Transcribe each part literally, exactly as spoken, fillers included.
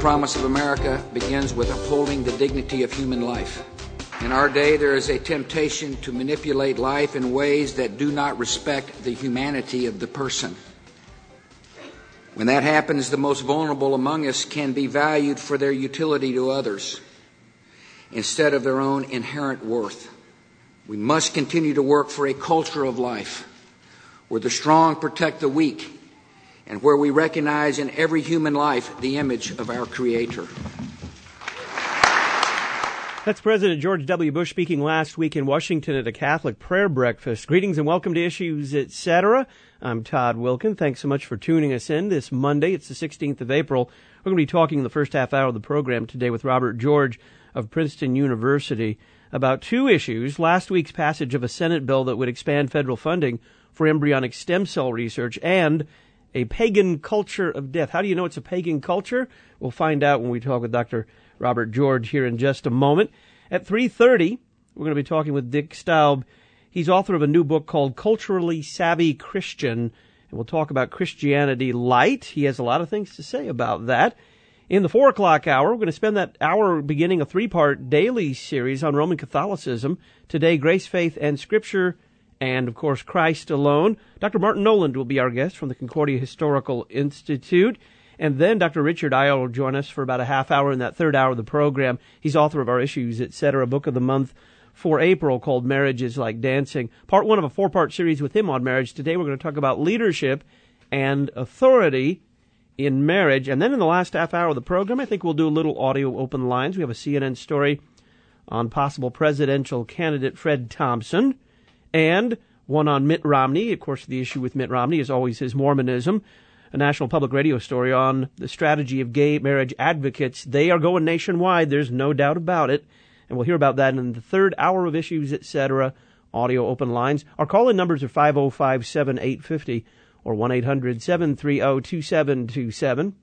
promise of America begins with upholding the dignity of human life. In our day, there is a temptation to manipulate life in ways that do not respect the humanity of the person. When that happens, the most vulnerable among us can be valued for their utility to others instead of their own inherent worth. We must continue to work for a culture of life where the strong protect the weak and where we recognize in every human life the image of our Creator. That's President George W. Bush speaking last week in Washington at a Catholic prayer breakfast. Greetings and welcome to Issues, et cetera. I'm Todd Wilkin. Thanks so much for tuning us in this Monday. It's the sixteenth of April. We're going to be talking in the first half hour of the program today with Robert George of Princeton University about two issues. Last week's passage of a Senate bill that would expand federal funding for embryonic stem cell research and a pagan culture of death. How do you know it's a pagan culture? We'll find out when we talk with Doctor Robert George here in just a moment. At three thirty, we're going to be talking with Dick Staub. He's author of a new book called Culturally Savvy Christian, and we'll talk about Christianity Light. He has a lot of things to say about that. In the four o'clock hour, we're going to spend that hour beginning a three-part daily series on Roman Catholicism. Today, Grace, Faith, and Scripture, and, of course, Christ alone. Doctor Martin Noland will be our guest from the Concordia Historical Institute. And then Doctor Richard Eyre will join us for about a half hour in that third hour of the program. He's author of our Issues, et cetera, book of the month for April called Marriage is Like Dancing. Part one of a four-part series with him on marriage. Today we're going to talk about leadership and authority in marriage. And then in the last half hour of the program, I think we'll do a little audio open lines. We have a C N N story on possible presidential candidate Fred Thompson and one on Mitt Romney. Of course, the issue with Mitt Romney is always his Mormonism. A National Public Radio story on the strategy of gay marriage advocates. They are going nationwide. There's no doubt about it. And we'll hear about that in the third hour of Issues, et cetera, audio open lines. Our call-in numbers are five oh five, seven eight five oh or one eight hundred, seven three oh, two seven two seven.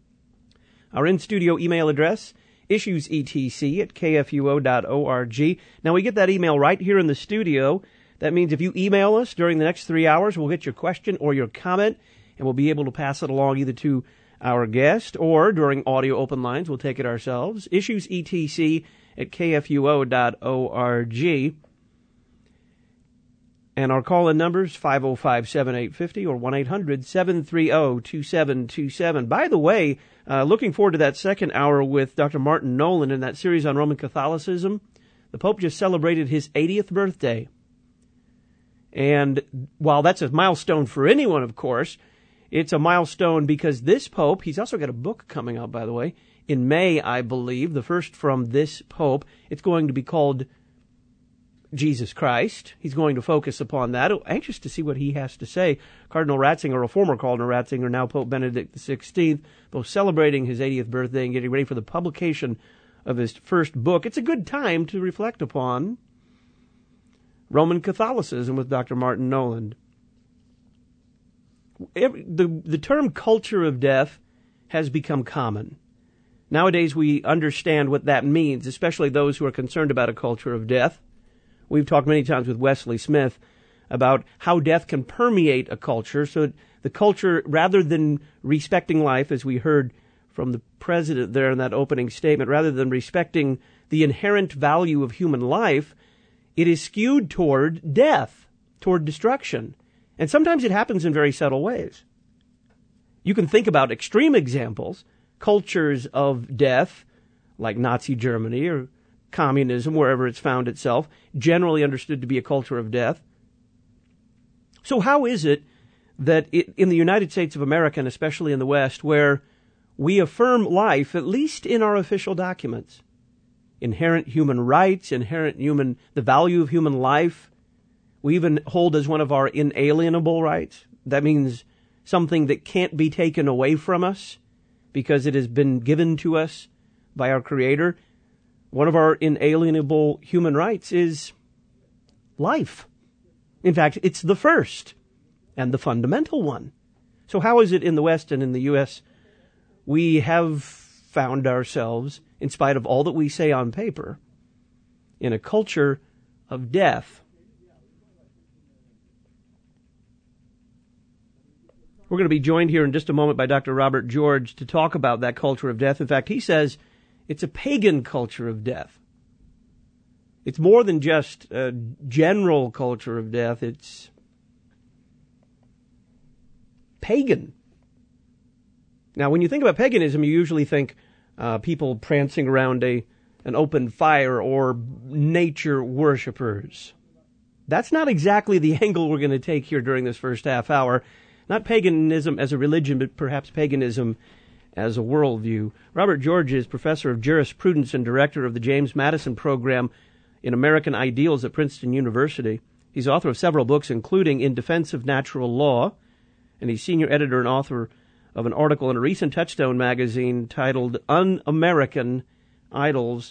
Our in-studio email address, issuesetc at k f u o dot org. Now, we get that email right here in the studio. That means if you email us during the next three hours, we'll get your question or your comment, and we'll be able to pass it along either to our guest or during audio open lines. We'll take it ourselves. issuesetc at k f u o dot org. And our call-in numbers, five oh five, seven eight five oh or one eight hundred, seven three oh, two seven two seven. By the way, uh, looking forward to that second hour with Doctor Martin Noland in that series on Roman Catholicism. The Pope just celebrated his eightieth birthday. And while that's a milestone for anyone, of course, it's a milestone because this Pope, he's also got a book coming out, by the way, in May, I believe, the first from this Pope. It's going to be called Jesus Christ. He's going to focus upon that. I'm anxious to see what he has to say. Cardinal Ratzinger, or former Cardinal Ratzinger, now Pope Benedict the sixteenth, both celebrating his eightieth birthday and getting ready for the publication of his first book. It's a good time to reflect upon Roman Catholicism with Doctor Martin Noland. Every, the, the term culture of death has become common. Nowadays we understand what that means, especially those who are concerned about a culture of death. We've talked many times with Wesley Smith about how death can permeate a culture, so that the culture, rather than respecting life, as we heard from the president there in that opening statement, rather than respecting the inherent value of human life, it is skewed toward death, toward destruction. And sometimes it happens in very subtle ways. You can think about extreme examples, cultures of death, like Nazi Germany or communism, wherever it's found itself, generally understood to be a culture of death. So how is it that it, in the United States of America, and especially in the West, where we affirm life, at least in our official documents, inherent human rights, inherent human, the value of human life, we even hold as one of our inalienable rights. That means something that can't be taken away from us because it has been given to us by our Creator. One of our inalienable human rights is life. In fact, it's the first and the fundamental one. So how is it in the West and in the U S we have found ourselves, in spite of all that we say on paper, in a culture of death? We're going to be joined here in just a moment by Doctor Robert George to talk about that culture of death. In fact, he says it's a pagan culture of death. It's more than just a general culture of death. It's pagan. Now, when you think about paganism, you usually think uh, people prancing around a an open fire or nature worshipers. That's not exactly the angle we're going to take here during this first half hour. Not paganism as a religion, but perhaps paganism as a worldview. Robert George is professor of jurisprudence and director of the James Madison Program in American Ideals at Princeton University. He's author of several books, including In Defense of Natural Law, and he's senior editor and author of an article in a recent Touchstone magazine titled Un-American Idols.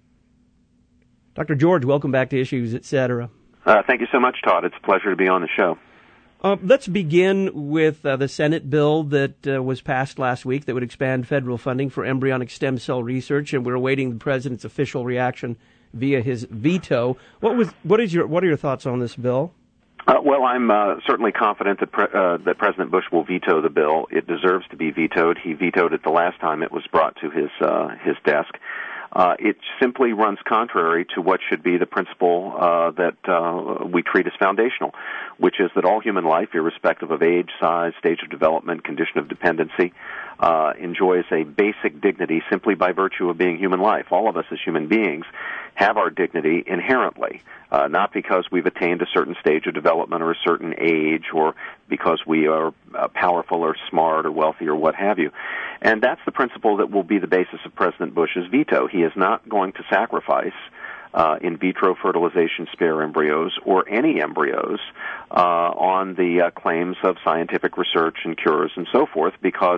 Doctor George, welcome back to Issues, et cetera. Uh, thank you so much, Todd. It's a pleasure to be on the show. Uh, let's begin with uh, the Senate bill that uh, was passed last week that would expand federal funding for embryonic stem cell research, and we're awaiting the president's official reaction via his veto. What was what is your what are your thoughts on this bill? Uh, well, I'm uh, certainly confident that pre- uh, that President Bush will veto the bill. It deserves to be vetoed. He vetoed it the last time it was brought to his uh, his desk. Uh, it simply runs contrary to what should be the principle uh, that uh, we treat as foundational, which is that all human life, irrespective of age, size, stage of development, condition of dependency, uh, enjoys a basic dignity simply by virtue of being human life. All of us as human beings have our dignity inherently, uh, not because we've attained a certain stage of development or a certain age or because we are uh, powerful or smart or wealthy or what have you. And that's the principle that will be the basis of President Bush's veto. He is not going to sacrifice uh, in vitro fertilization spare embryos or any embryos uh, on the uh, claims of scientific research and cures and so forth, because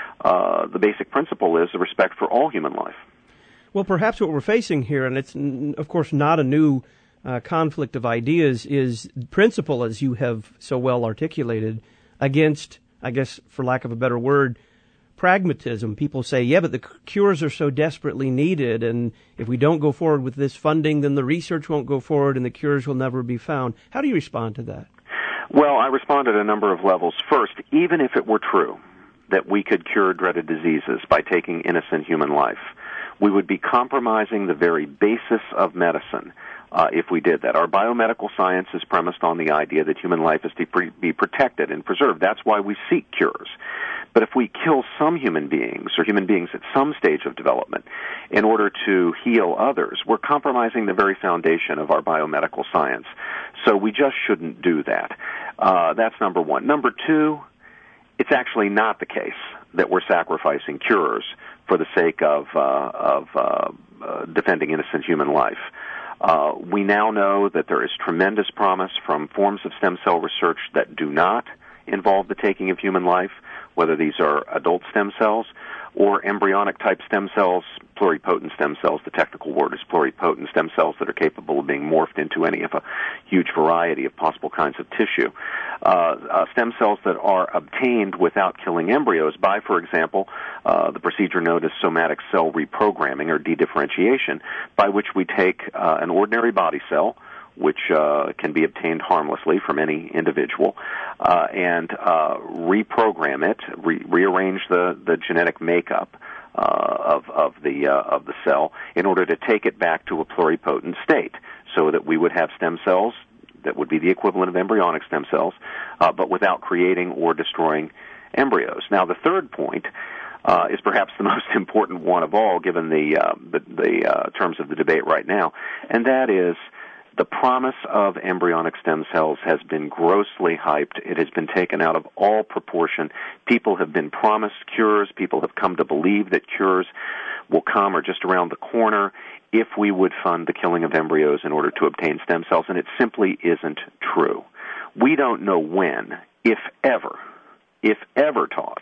uh, the basic principle is the respect for all human life. Well, perhaps what we're facing here, and it's, of course, not a new uh, conflict of ideas, is principle, as you have so well articulated, against, I guess, for lack of a better word, pragmatism. People say, yeah, but the cures are so desperately needed, and if we don't go forward with this funding, then the research won't go forward and the cures will never be found. How do you respond to that? Well, I respond at a number of levels. First, even if it were true that we could cure dreaded diseases by taking innocent human life, we would be compromising the very basis of medicine uh, if we did that. Our biomedical science is premised on the idea that human life is to pre- be protected and preserved. That's why we seek cures. But if we kill some human beings, or human beings at some stage of development, in order to heal others, we're compromising the very foundation of our biomedical science. So we just shouldn't do that. Uh, that's number one. Number two, it's actually not the case that we're sacrificing cures for the sake of, uh, of uh, uh, defending innocent human life. Uh, we now know that there is tremendous promise from forms of stem cell research that do not involve the taking of human life, whether these are adult stem cells or embryonic-type stem cells, pluripotent stem cells. The technical word is pluripotent stem cells that are capable of being morphed into any of a huge variety of possible kinds of tissue. Uh, uh, stem cells that are obtained without killing embryos by, for example, uh, the procedure known as somatic cell reprogramming or dedifferentiation, by which we take uh, an ordinary body cell, which uh, can be obtained harmlessly from any individual, uh, and uh, reprogram it, re- rearrange the, the genetic makeup uh, of, of the uh, of the cell in order to take it back to a pluripotent state, so that we would have stem cells that would be the equivalent of embryonic stem cells, uh, but without creating or destroying embryos. Now, the third point Uh, is perhaps the most important one of all, given the uh, the, the uh, terms of the debate right now, and that is the promise of embryonic stem cells has been grossly hyped. It has been taken out of all proportion. People have been promised cures. People have come to believe that cures will come or just around the corner if we would fund the killing of embryos in order to obtain stem cells, and it simply isn't true. We don't know when, if ever, if ever taught,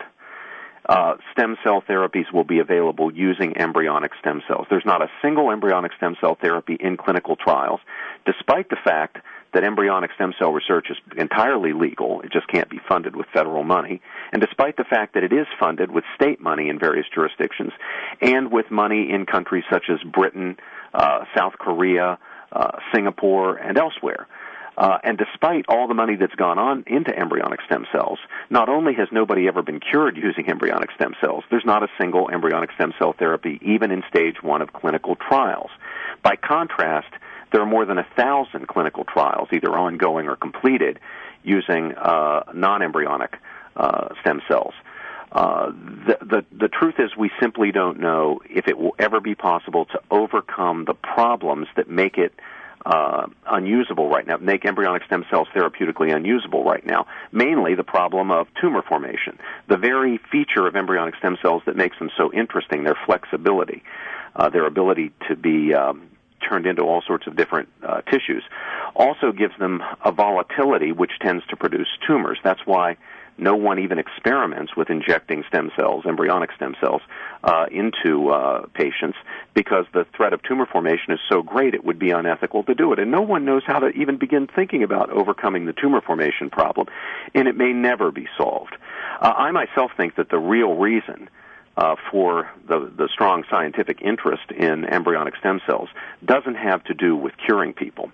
Uh, stem cell therapies will be available using embryonic stem cells. There's not a single embryonic stem cell therapy in clinical trials, despite the fact that embryonic stem cell research is entirely legal. It just can't be funded with federal money. And despite the fact that it is funded with state money in various jurisdictions and with money in countries such as Britain, uh, South Korea, uh, Singapore, and elsewhere. Uh, and despite all the money that's gone on into embryonic stem cells, not only has nobody ever been cured using embryonic stem cells, there's not a single embryonic stem cell therapy even in stage one of clinical trials. By contrast, there are more than a thousand clinical trials, either ongoing or completed, using uh, non-embryonic uh, stem cells. Uh, the, the, the truth is we simply don't know if it will ever be possible to overcome the problems that make it uh, unusable right now, make embryonic stem cells therapeutically unusable right now, mainly the problem of tumor formation. The very feature of embryonic stem cells that makes them so interesting, their flexibility, uh, their ability to be um, turned into all sorts of different uh, tissues, also gives them a volatility which tends to produce tumors. That's why no one even experiments with injecting stem cells, embryonic stem cells, uh, into uh, patients because the threat of tumor formation is so great it would be unethical to do it. And no one knows how to even begin thinking about overcoming the tumor formation problem, and it may never be solved. Uh, I myself think that the real reason Uh, for the, the strong scientific interest in embryonic stem cells doesn't have to do with curing people.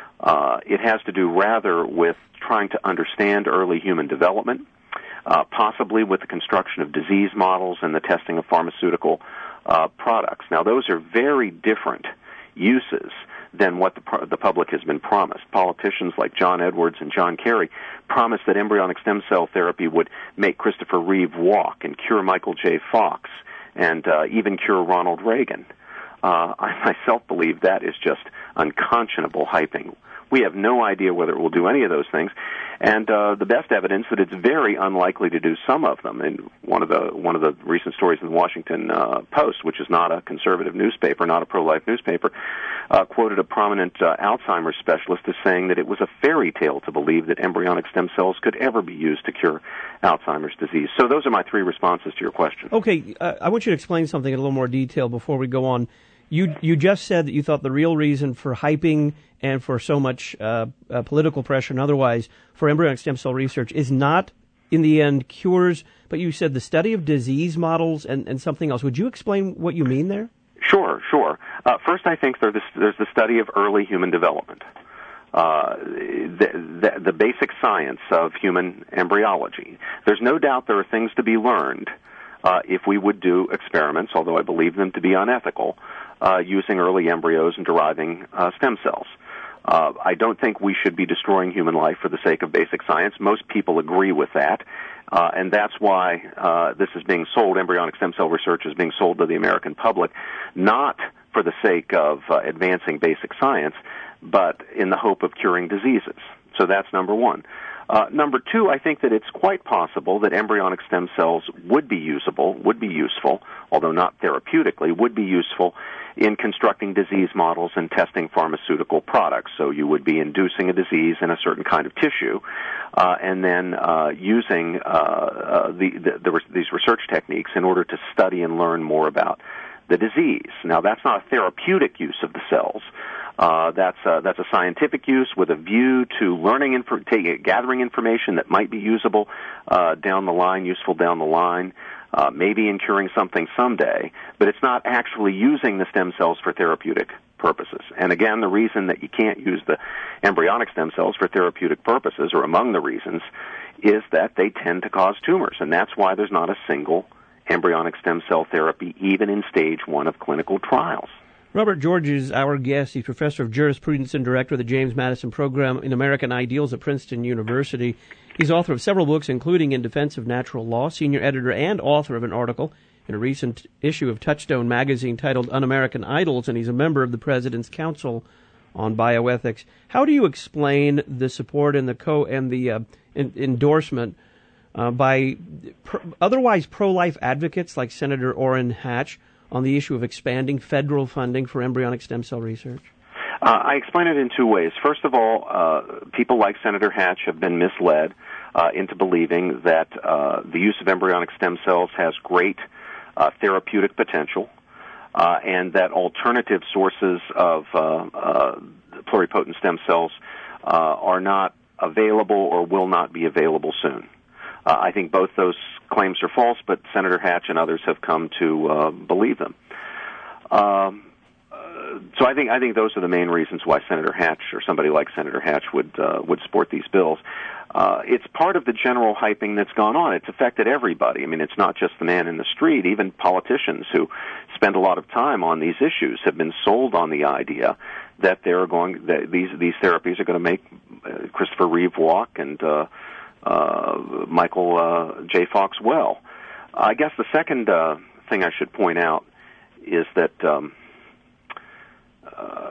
Uh, it has to do rather with trying to understand early human development, uh, possibly with the construction of disease models and the testing of pharmaceutical uh, products. Now, those are very different uses than what the, the public has been promised. Politicians like John Edwards and John Kerry promised that embryonic stem cell therapy would make Christopher Reeve walk and cure Michael J. Fox and uh, even cure Ronald Reagan. Uh, I myself believe that is just unconscionable hyping. We have no idea whether it will do any of those things, and uh, the best evidence that it's very unlikely to do some of them. And one of the one of the recent stories in the Washington uh, Post, which is not a conservative newspaper, not a pro-life newspaper, uh, quoted a prominent uh, Alzheimer's specialist as saying that it was a fairy tale to believe that embryonic stem cells could ever be used to cure Alzheimer's disease. So those are my three responses to your question. Okay, uh, I want you to explain something in a little more detail before we go on. You you just said that you thought the real reason for hyping and for so much uh, uh, political pressure and otherwise for embryonic stem cell research is not, in the end, cures, but you said the study of disease models and, and something else. Would you explain what you mean there? Sure, sure. Uh, first, I think there's, there's the study of early human development, uh, the, the, the basic science of human embryology. There's no doubt there are things to be learned uh, if we would do experiments, although I believe them to be unethical, uh, using early embryos and deriving uh, stem cells. Uh, I don't think we should be destroying human life for the sake of basic science. Most people agree with that, uh, and that's why uh, this is being sold, embryonic stem cell research is being sold to the American public, not for the sake of uh, advancing basic science, but in the hope of curing diseases. So that's number one. Uh, number two, I think that it's quite possible that embryonic stem cells would be usable, would be useful, although not therapeutically, would be useful in constructing disease models and testing pharmaceutical products. So you would be inducing a disease in a certain kind of tissue, uh, and then uh, using uh, uh, the, the, the, these research techniques in order to study and learn more about the disease. Now, that's not a therapeutic use of the cells. Uh, that's a, that's a scientific use with a view to learning, infor- take, gathering information that might be usable uh, down the line, useful down the line, uh, maybe in curing something someday. But it's not actually using the stem cells for therapeutic purposes. And again, the reason that you can't use the embryonic stem cells for therapeutic purposes, or among the reasons, is that they tend to cause tumors, and that's why there's not a single embryonic stem cell therapy, even in stage one of clinical trials. Robert George is our guest. He's professor of jurisprudence and director of the James Madison Program in American Ideals at Princeton University. He's author of several books, including In Defense of Natural Law, senior editor and author of an article in a recent issue of Touchstone magazine titled Un-American Idols, and he's a member of the President's Council on Bioethics. How do you explain the support and the co and the uh, in, endorsement uh, by pr- otherwise pro-life advocates like Senator Orrin Hatch on the issue of expanding federal funding for embryonic stem cell research? Uh, I explain it in two ways. First of all, uh, people like Senator Hatch have been misled uh, into believing that uh, the use of embryonic stem cells has great uh, therapeutic potential, uh, and that alternative sources of uh, uh, pluripotent stem cells uh, are not available or will not be available soon. Uh, I think both those claims are false, but Senator Hatch and others have come to uh, believe them. Um, uh, so I think I think those are the main reasons why Senator Hatch or somebody like Senator Hatch would uh, would support these bills. Uh, it's part of the general hyping that's gone on. It's affected everybody. I mean, it's not just the man in the street. Even politicians who spend a lot of time on these issues have been sold on the idea that they're going that these these therapies are going to make uh, Christopher Reeve walk and uh, uh, Michael uh, J. Fox well. I guess the second uh, thing I should point out is that um, uh,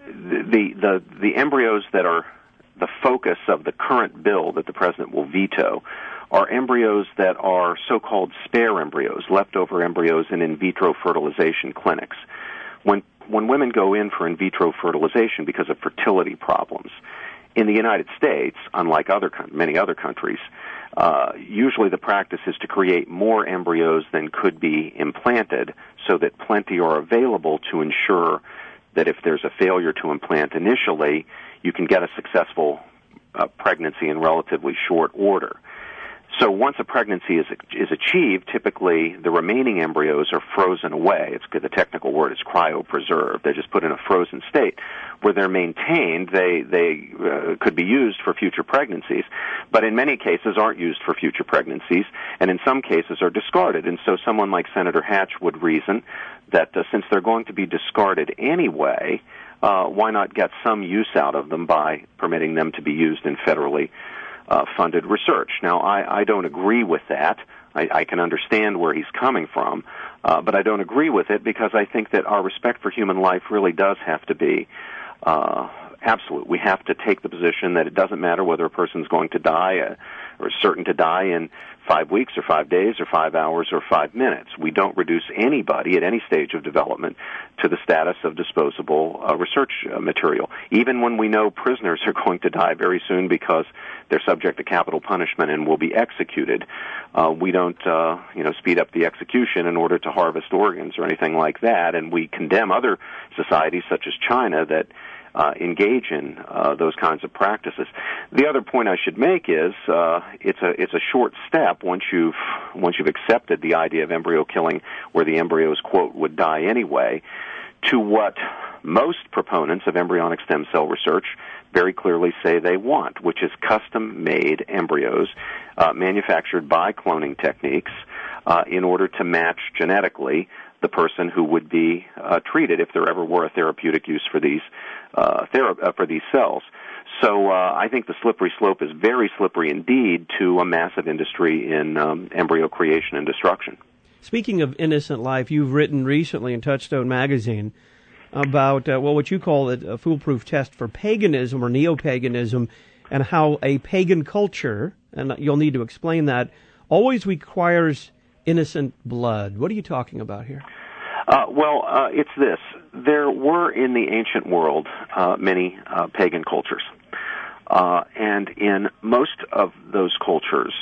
the the the embryos that are the focus of the current bill that the president will veto are embryos that are so-called spare embryos, leftover embryos in in vitro fertilization clinics. When when women go in for in vitro fertilization because of fertility problems, in the United States, unlike other many other countries, uh, usually the practice is to create more embryos than could be implanted so that plenty are available to ensure that if there's a failure to implant initially, you can get a successful uh, pregnancy in relatively short order. So once a pregnancy is is achieved, typically the remaining embryos are frozen away. It's the technical word is cryopreserved. They're just put in a frozen state where they're maintained. They they uh, could be used for future pregnancies, but in many cases aren't used for future pregnancies, and in some cases are discarded. And so someone like Senator Hatch would reason that uh, since they're going to be discarded anyway, uh, why not get some use out of them by permitting them to be used in federally Uh, funded research. Now, I, I don't agree with that. I, I can understand where he's coming from, uh, but I don't agree with it because I think that our respect for human life really does have to be uh, absolute. We have to take the position that it doesn't matter whether a person's going to die uh, or is certain to die in five weeks or five days or five hours or five minutes. We don't reduce anybody at any stage of development to the status of disposable uh, research uh, material. Even when we know prisoners are going to die very soon because they're subject to capital punishment and will be executed, uh, we don't, uh, you know, speed up the execution in order to harvest organs or anything like that. And we condemn other societies such as China that Uh, engage in uh, those kinds of practices. The other point I should make is uh, it's a it's a short step once you've once you've accepted the idea of embryo killing, where the embryos quote would die anyway, to what most proponents of embryonic stem cell research very clearly say they want, which is custom-made embryos uh, manufactured by cloning techniques uh, in order to match genetically the person who would be uh, treated if there ever were a therapeutic use for these uh, thera- uh, for these cells. So uh, I think the slippery slope is very slippery indeed to a massive industry in um, embryo creation and destruction. Speaking of innocent life, you've written recently in Touchstone magazine about uh, well, what you call it, a foolproof test for paganism or neo-paganism, and how a pagan culture, and you'll need to explain that, always requires innocent blood. What are you talking about here? Uh, well, uh, it's this. There were in the ancient world uh, many uh, pagan cultures. Uh, and in most of those cultures,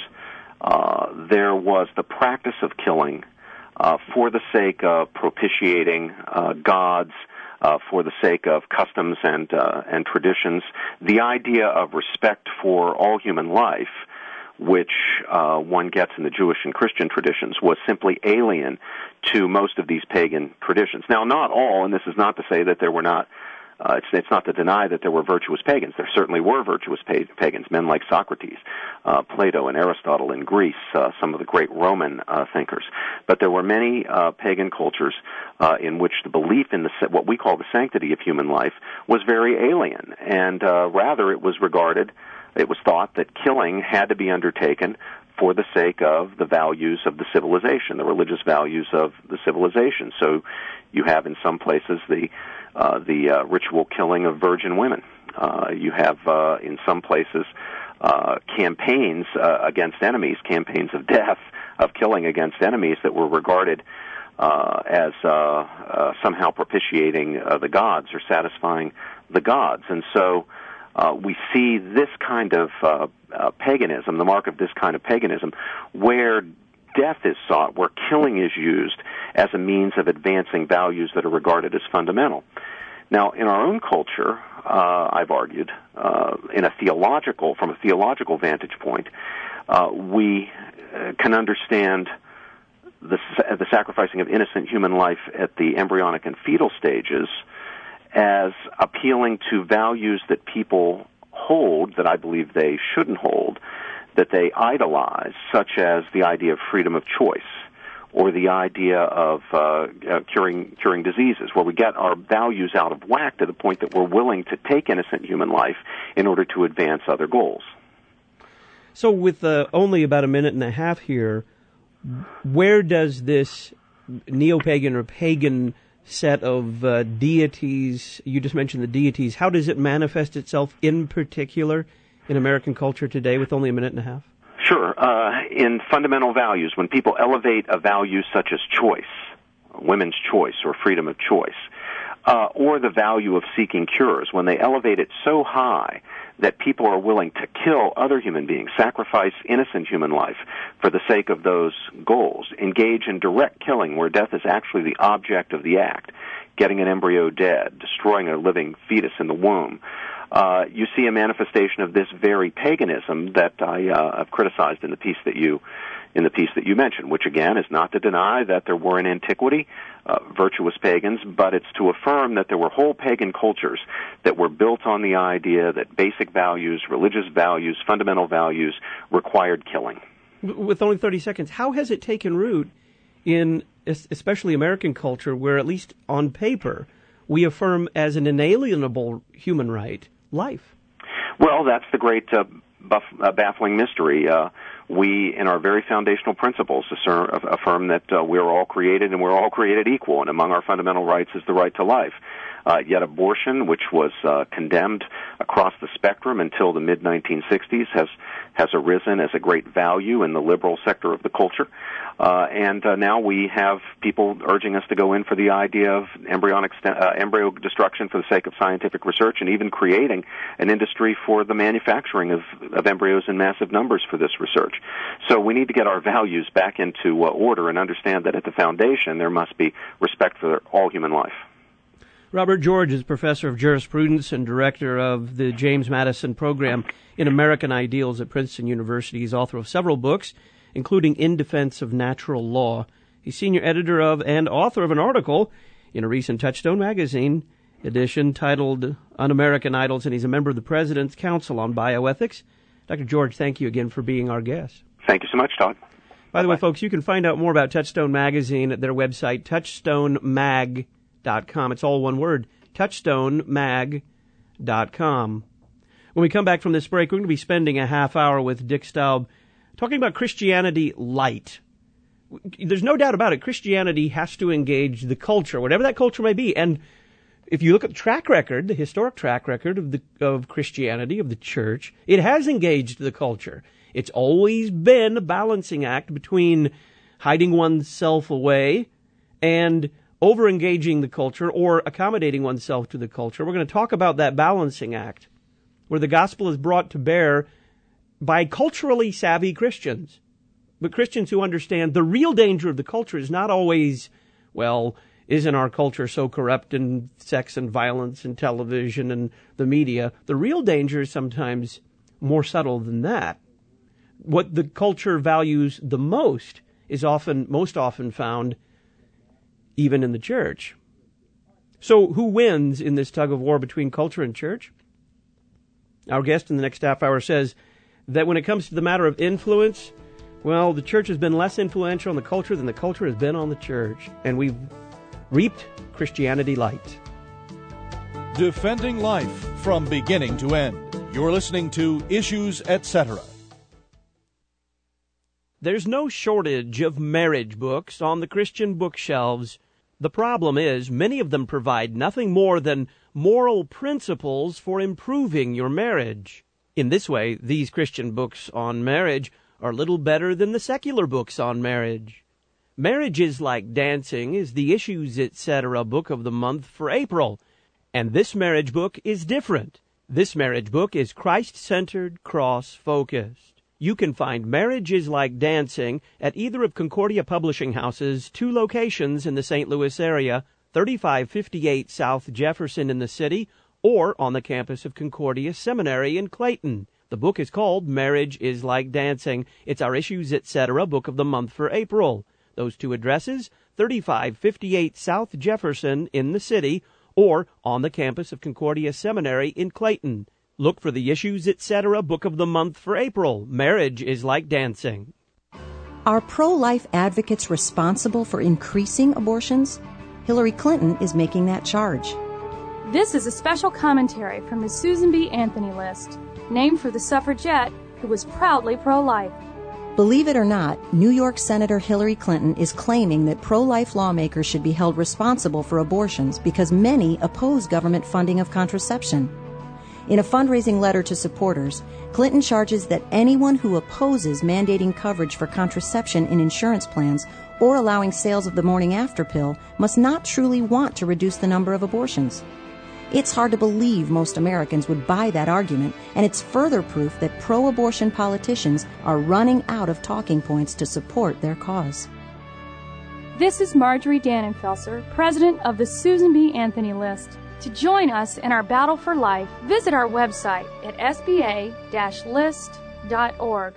uh, there was the practice of killing uh, for the sake of propitiating uh, gods, uh, for the sake of customs and, uh, and traditions. The idea of respect for all human life, which uh, one gets in the Jewish and Christian traditions, was simply alien to most of these pagan traditions. Now, not all, and this is not to say that there were not, uh, it's, it's not to deny that there were virtuous pagans. There certainly were virtuous pa- pagans, men like Socrates, uh, Plato, and Aristotle in Greece, uh, some of the great Roman uh, thinkers. But there were many uh, pagan cultures uh, in which the belief in the what we call the sanctity of human life was very alien, and uh, rather it was regarded It was thought that killing had to be undertaken for the sake of the values of the civilization, the religious values of the civilization. So you have in some places the uh, the uh, ritual killing of virgin women. Uh, you have uh, in some places uh, campaigns uh, against enemies, campaigns of death, of killing against enemies that were regarded uh, as uh, uh, somehow propitiating uh, the gods or satisfying the gods. And so Uh, we see this kind of uh, uh, paganism, the mark of this kind of paganism, where death is sought, where killing is used as a means of advancing values that are regarded as fundamental. Now, in our own culture, uh, I've argued, uh, in a theological, from a theological vantage point, uh, we uh, can understand the, the sacrificing of innocent human life at the embryonic and fetal stages as appealing to values that people hold, that I believe they shouldn't hold, that they idolize, such as the idea of freedom of choice, or the idea of uh, uh, curing curing diseases, where we get our values out of whack to the point that we're willing to take innocent human life in order to advance other goals. So with uh, only about a minute and a half here, where does this neo-pagan or pagan set of uh, deities, you just mentioned the deities, how does it manifest itself in particular in American culture today with only a minute and a half? Sure. Uh, in fundamental values, when people elevate a value such as choice, women's choice or freedom of choice, uh, or the value of seeking cures, when they elevate it so high that people are willing to kill other human beings, sacrifice innocent human life for the sake of those goals, engage in direct killing where death is actually the object of the act, getting an embryo dead, destroying a living fetus in the womb, Uh, you see a manifestation of this very paganism that I uh, have criticized in the piece that you in the piece that you mentioned, which again is not to deny that there were in antiquity uh, virtuous pagans, but it's to affirm that there were whole pagan cultures that were built on the idea that basic values, religious values, fundamental values required killing. With only thirty seconds, how has it taken root in especially American culture, where at least on paper we affirm as an inalienable human right life? Well, that's the great uh, buff, uh, baffling mystery. Uh, we, in our very foundational principles, assert, affirm that uh, we're all created and we're all created equal, and among our fundamental rights is the right to life. Uh, yet abortion, which was uh, condemned across the spectrum until the mid nineteen sixties, has has arisen as a great value in the liberal sector of the culture. Uh, and uh, now we have people urging us to go in for the idea of embryonic st- uh, embryo destruction for the sake of scientific research, and even creating an industry for the manufacturing of, of embryos in massive numbers for this research. So we need to get our values back into uh, order and understand that at the foundation there must be respect for all human life. Robert George is professor of jurisprudence and director of the James Madison Program in American Ideals at Princeton University. He's author of several books, including In Defense of Natural Law. He's senior editor of and author of an article in a recent Touchstone magazine edition titled Un-American Idols, and he's a member of the President's Council on Bioethics. Doctor George, thank you again for being our guest. Thank you so much, Todd. By the Bye-bye. way, folks, you can find out more about Touchstone Magazine at their website, touchstone mag dot com. It's all one word, touchstone mag dot com. When we come back from this break, we're going to be spending a half hour with Dick Staub talking about Christianity light. There's no doubt about it. Christianity has to engage the culture, whatever that culture may be. And if you look at the track record, the historic track record of the of Christianity, of the church, it has engaged the culture. It's always been a balancing act between hiding oneself away and over-engaging the culture or accommodating oneself to the culture. We're going to talk about that balancing act where the gospel is brought to bear by culturally savvy Christians, but Christians who understand the real danger of the culture is not always, well, isn't our culture so corrupt in sex and violence and television and the media? The real danger is sometimes more subtle than that. What the culture values the most is often, most often found even in the church. So who wins in this tug of war between culture and church? Our guest in the next half hour says that when it comes to the matter of influence, well, the church has been less influential on the culture than the culture has been on the church, and we've reaped Christianity light. Defending life from beginning to end. You're listening to Issues, et cetera. There's no shortage of marriage books on the Christian bookshelves. The problem is, many of them provide nothing more than moral principles for improving your marriage. In this way, these Christian books on marriage are little better than the secular books on marriage. Marriage is Like Dancing is the Issues, et cetera book of the month for April. And this marriage book is different. This marriage book is Christ-centered, cross-focused. You can find Marriage is Like Dancing at either of Concordia Publishing House's two locations in the Saint Louis area, thirty-five fifty-eight South Jefferson in the city, or on the campus of Concordia Seminary in Clayton. The book is called Marriage is Like Dancing. It's our Issues, et cetera book of the month for April. Those two addresses, thirty-five fifty-eight South Jefferson in the city, or on the campus of Concordia Seminary in Clayton. Look for the Issues Etc. Book of the Month for April, Marriage is Like Dancing. Are pro-life advocates responsible for increasing abortions? Hillary Clinton is making that charge. This is a special commentary from the Susan B. Anthony List, named for the suffragette who was proudly pro-life. Believe it or not, New York Senator Hillary Clinton is claiming that pro-life lawmakers should be held responsible for abortions because many oppose government funding of contraception. In a fundraising letter to supporters, Clinton charges that anyone who opposes mandating coverage for contraception in insurance plans or allowing sales of the morning after pill must not truly want to reduce the number of abortions. It's hard to believe most Americans would buy that argument, and it's further proof that pro-abortion politicians are running out of talking points to support their cause. This is Marjorie Dannenfelser, president of the Susan B. Anthony List. To join us in our battle for life, visit our website at s b a dash list dot org.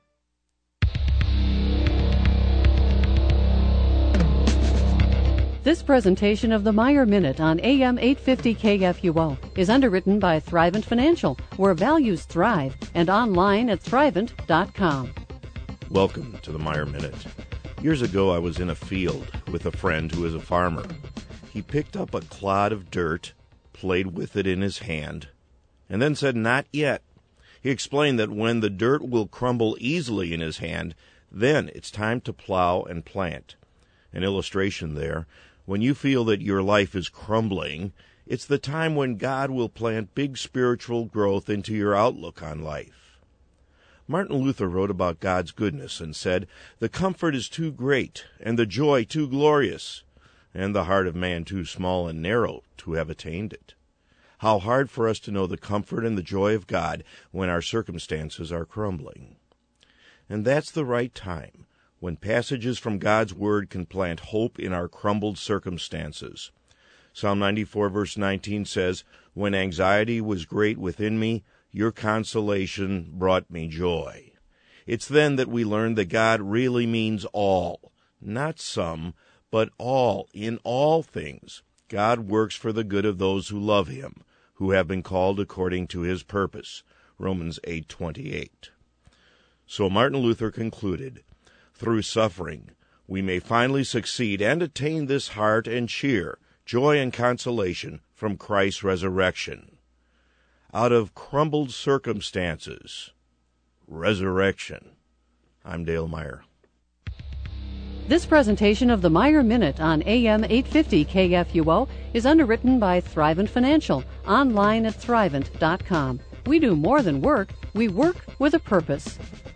This presentation of the Meyer Minute on A M eight fifty K F U O is underwritten by Thrivent Financial, where values thrive, and online at thrivent dot com. Welcome to the Meyer Minute. Years ago, I was in a field with a friend who is a farmer. He picked up a clod of dirt, played with it in his hand, and then said, "Not yet." He explained that when the dirt will crumble easily in his hand, then it's time to plow and plant. An illustration there. When you feel that your life is crumbling, it's the time when God will plant big spiritual growth into your outlook on life. Martin Luther wrote about God's goodness and said, "The comfort is too great, and the joy too glorious, and the heart of man too small and narrow to have attained it." How hard for us to know the comfort and the joy of God when our circumstances are crumbling. And that's the right time, when passages from God's Word can plant hope in our crumbled circumstances. Psalm ninety-four, verse nineteen says, "When anxiety was great within me, your consolation brought me joy." It's then that we learn that God really means all, not some, but all. In all things, God works for the good of those who love Him, who have been called according to His purpose. Romans eight twenty-eight. So Martin Luther concluded, through suffering, we may finally succeed and attain this heart and cheer, joy and consolation from Christ's resurrection. Out of crumbled circumstances, resurrection. I'm Dale Meyer. This presentation of the Meyer Minute on A M eight fifty K F U O is underwritten by Thrivent Financial, online at thrivent dot com. We do more than work, we work with a purpose.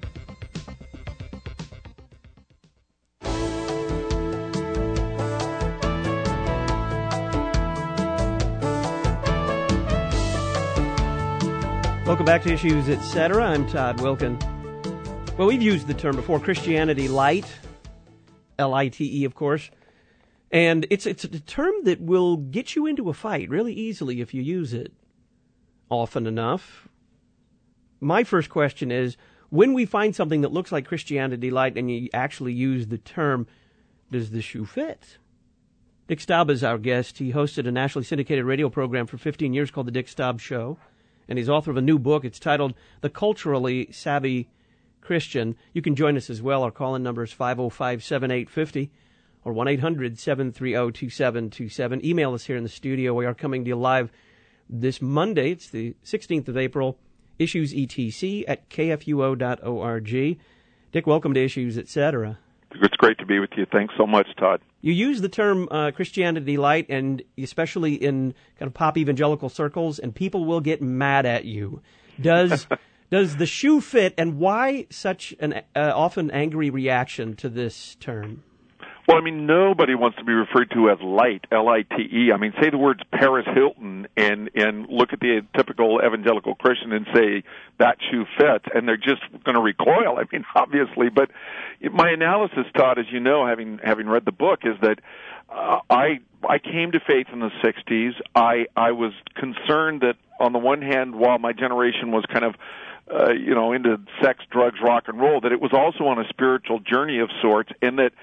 Welcome back to Issues Etc. I'm Todd Wilkin. Well, we've used the term before, Christianity Light, L I T E, of course. And it's it's a term that will get you into a fight really easily if you use it often enough. My first question is, when we find something that looks like Christianity Light and you actually use the term, does the shoe fit? Dick Staub is our guest. He hosted a nationally syndicated radio program for fifteen years called The Dick Staub Show. And he's author of a new book. It's titled The Culturally Savvy Christian. You can join us as well. Our call-in number is five oh five, seven eight five oh or one eight hundred, seven three oh, two seven two seven. Email us here in the studio. We are coming to you live this Monday. It's the sixteenth of April. Issues E T C at k f u o dot org. Dick, welcome to Issues Etc. It's great to be with you. Thanks so much, Todd. You use the term uh, Christianity Light, and especially in kind of pop evangelical circles, and people will get mad at you. Does does the shoe fit, and why such an uh, often angry reaction to this term? Well, I mean, nobody wants to be referred to as light, L I T E. I mean, say the words Paris Hilton and, and look at the typical evangelical Christian and say that shoe fits, and they're just going to recoil. I mean, obviously. But my analysis, Todd, as you know, having having read the book, is that uh, I I came to faith in the sixties. I, I was concerned that, on the one hand, while my generation was kind of Uh, you know, into sex, drugs, rock and roll, that it was also on a spiritual journey of sorts, and that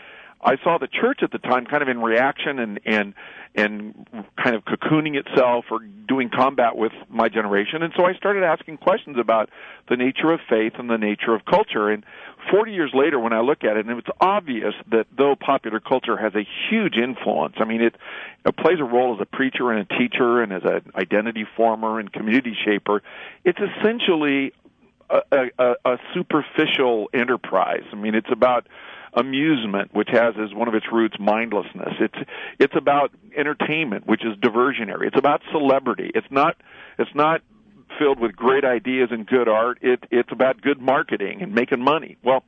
I saw the church at the time kind of in reaction and and and kind of cocooning itself or doing combat with my generation. And so I started asking questions about the nature of faith and the nature of culture. And forty years later, when I look at it, and it's obvious that though popular culture has a huge influence, I mean, it, it plays a role as a preacher and a teacher and as an identity former and community shaper, it's essentially a, a, a superficial enterprise. I mean, it's about amusement, which has as one of its roots mindlessness. It's it's about entertainment, which is diversionary. It's about celebrity. It's not it's not filled with great ideas and good art. It it's about good marketing and making money. Well,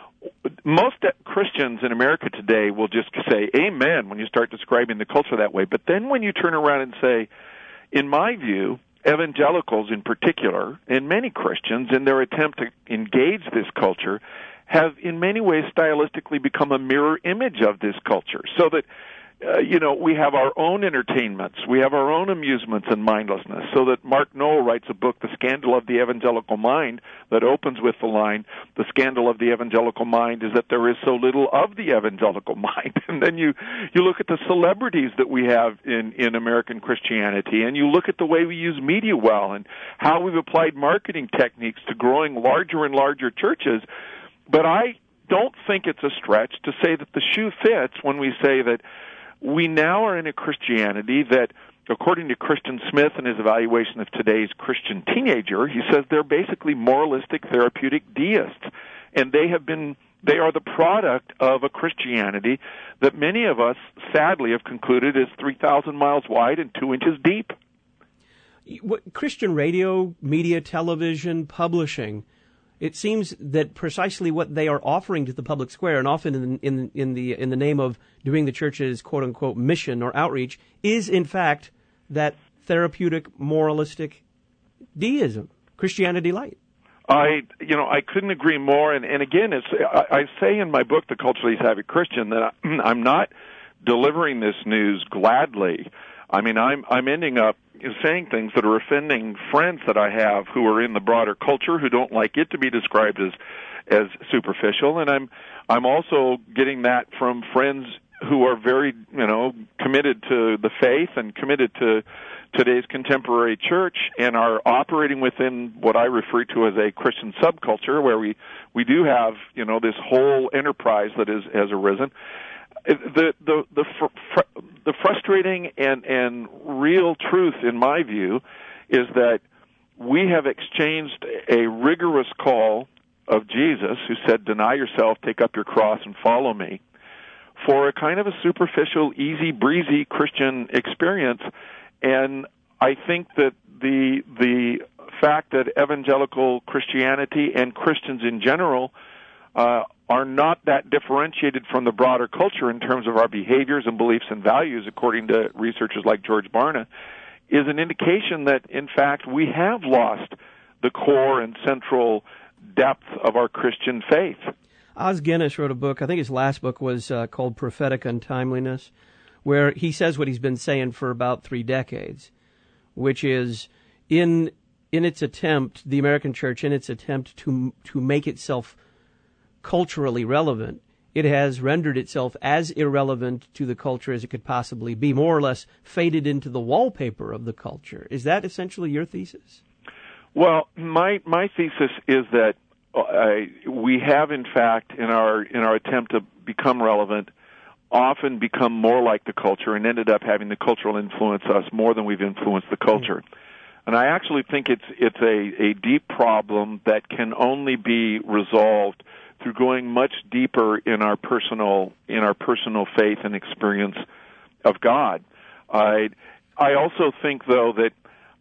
most Christians in America today will just say amen when you start describing the culture that way. But then when you turn around and say, in my view, evangelicals in particular, and many Christians in their attempt to engage this culture, have in many ways stylistically become a mirror image of this culture, so that uh, you know we have our own entertainments, we have our own amusements and mindlessness, so that Mark Noll writes a book, The Scandal of the Evangelical Mind, that opens with the line, the scandal of the evangelical mind is that there is so little of the evangelical mind. And then you you look at the celebrities that we have in, in American Christianity, and you look at the way we use media well and how we've applied marketing techniques to growing larger and larger churches. But I don't think it's a stretch to say that the shoe fits when we say that we now are in a Christianity that, according to Christian Smith in his evaluation of today's Christian teenager, he says they're basically moralistic, therapeutic deists. And they have been, they are the product of a Christianity that many of us, sadly, have concluded is three thousand miles wide and two inches deep. What, Christian radio, media, television, publishing, it seems that precisely what they are offering to the public square, and often in, in, in the in the name of doing the church's quote unquote mission or outreach, is in fact that therapeutic, moralistic deism, Christianity light. I, you know, I couldn't agree more. And, and again, it's I, I say in my book, The Culturally Savvy Christian, that I, I'm not delivering this news gladly. I mean, I'm I'm ending up saying things that are offending friends that I have who are in the broader culture who don't like it to be described as as superficial, and I'm I'm also getting that from friends who are very, you know, committed to the faith and committed to today's contemporary church and are operating within what I refer to as a Christian subculture, where we we do have, you know, this whole enterprise that is has arisen. The the the fr- fr- the frustrating and and real truth, in my view, is that we have exchanged a rigorous call of Jesus, who said, "Deny yourself, take up your cross, and follow me," for a kind of a superficial, easy breezy Christian experience. And I think that the the fact that evangelical Christianity and Christians in general uh, are not that differentiated from the broader culture in terms of our behaviors and beliefs and values, according to researchers like George Barna, is an indication that, in fact, we have lost the core and central depth of our Christian faith. Os Guinness wrote a book, I think his last book was uh, called Prophetic Untimeliness, where he says what he's been saying for about three decades, which is in in its attempt, the American church, in its attempt to to make itself culturally relevant, it has rendered itself as irrelevant to the culture as it could possibly be, more or less faded into the wallpaper of the culture. Is that essentially your thesis? Well, my my thesis is that uh, we have, in fact, in our in our attempt to become relevant, often become more like the culture and ended up having the cultural influence us more than we've influenced the culture. Mm-hmm. And I actually think it's it's a, a deep problem that can only be resolved through going much deeper in our personal in our personal faith and experience of God. I I also think, though, that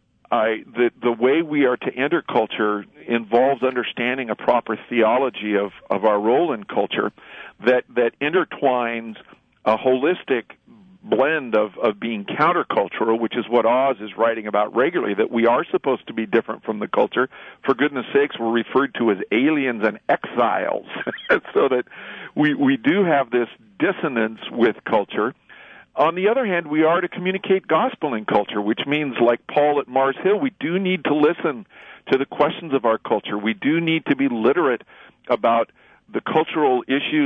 I the the way we are to enter culture involves understanding a proper theology of, of our role in culture that that intertwines a holistic blend of, of being countercultural, which is what Oz is writing about regularly, that we are supposed to be different from the culture. For goodness sakes, we're referred to as aliens and exiles, so that we, we do have this dissonance with culture. On the other hand, we are to communicate gospel in culture, which means, like Paul at Mars Hill, we do need to listen to the questions of our culture. We do need to be literate about the cultural issues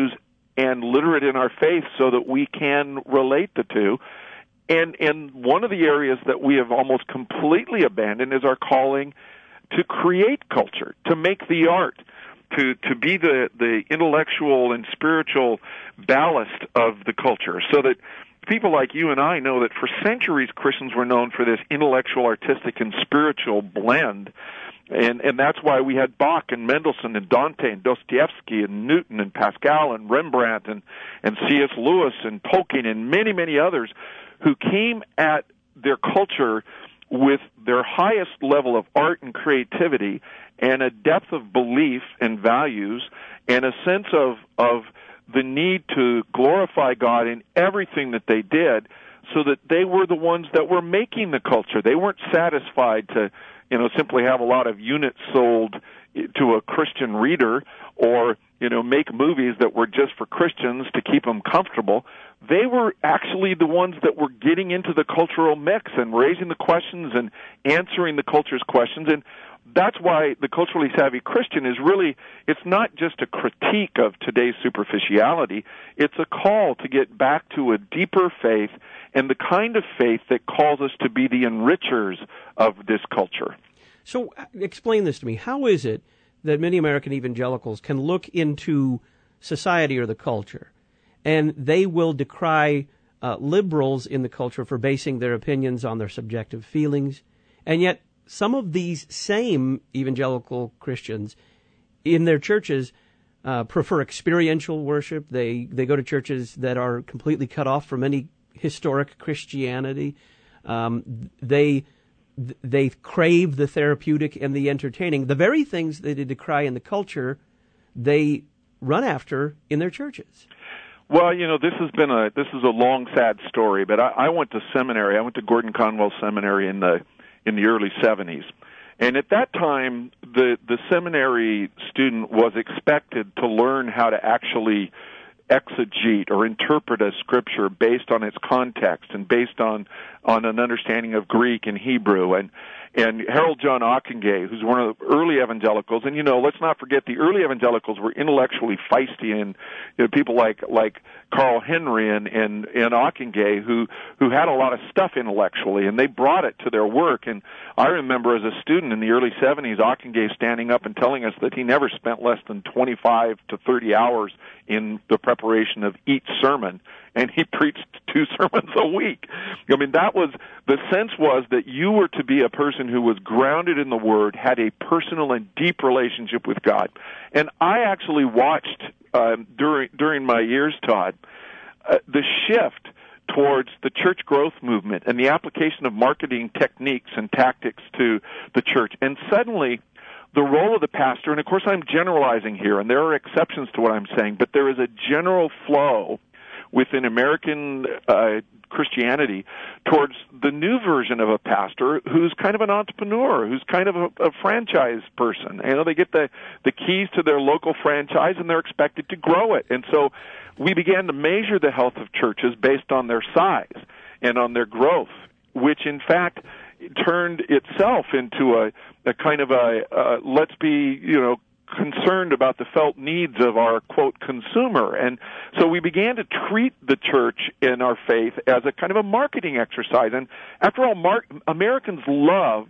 and literate in our faith so that we can relate the two. And and one of the areas that we have almost completely abandoned is our calling to create culture, to make the art, to to be the, the intellectual and spiritual ballast of the culture, so that people like you and I know that for centuries Christians were known for this intellectual, artistic, and spiritual blend. And and that's why we had Bach and Mendelssohn and Dante and Dostoevsky and Newton and Pascal and Rembrandt and, and C S Lewis and Tolkien and many, many others who came at their culture with their highest level of art and creativity and a depth of belief and values and a sense of, of the need to glorify God in everything that they did, so that they were the ones that were making the culture. They weren't satisfied to, you know, simply have a lot of units sold to a Christian reader or, you know, make movies that were just for Christians to keep them comfortable. They were actually the ones that were getting into the cultural mix and raising the questions and answering the culture's questions. And that's why the culturally savvy Christian is really, it's not just a critique of today's superficiality. It's a call to get back to a deeper faith and the kind of faith that calls us to be the enrichers of this culture. So explain this to me. How is it that many American evangelicals can look into society or the culture and they will decry uh, liberals in the culture for basing their opinions on their subjective feelings, and yet some of these same evangelical Christians in their churches uh, prefer experiential worship. They they go to churches that are completely cut off from any historic Christianity. Um, they they crave the therapeutic and the entertaining. The very things that they decry in the culture, they run after in their churches. Well, you know, this has been a this is a long, sad story. But I, I went to seminary. I went to Gordon Conwell Seminary in the in the early seventies. And at that time, the, the seminary student was expected to learn how to actually exegete or interpret a scripture based on its context and based on, on an understanding of Greek and Hebrew. And, and Harold John Ockenga, who's one of the early evangelicals, and, you know, let's not forget the early evangelicals were intellectually feisty, and, you know, people like, like Carl Henry and, and, and Ockenga who, who had a lot of stuff intellectually, and they brought it to their work. And I remember as a student in the early seventies, Ockenga standing up and telling us that he never spent less than twenty-five to thirty hours in the preparation of each sermon, and he preached two sermons a week. I mean, that was, the sense was that you were to be a person who was grounded in the Word, had a personal and deep relationship with God. And I actually watched, uh, during, during my years, Todd, uh, the shift towards the church growth movement and the application of marketing techniques and tactics to the church. And suddenly, the role of the pastor, and of course I'm generalizing here, and there are exceptions to what I'm saying, but there is a general flow within American uh, Christianity towards the new version of a pastor who's kind of an entrepreneur, who's kind of a, a franchise person. You know, they get the, the keys to their local franchise and they're expected to grow it. And so we began to measure the health of churches based on their size and on their growth, which in fact turned itself into a, a kind of a, uh, let's be, you know, concerned about the felt needs of our, quote, consumer. And so we began to treat the church and our faith as a kind of a marketing exercise. And after all, Mar- Americans love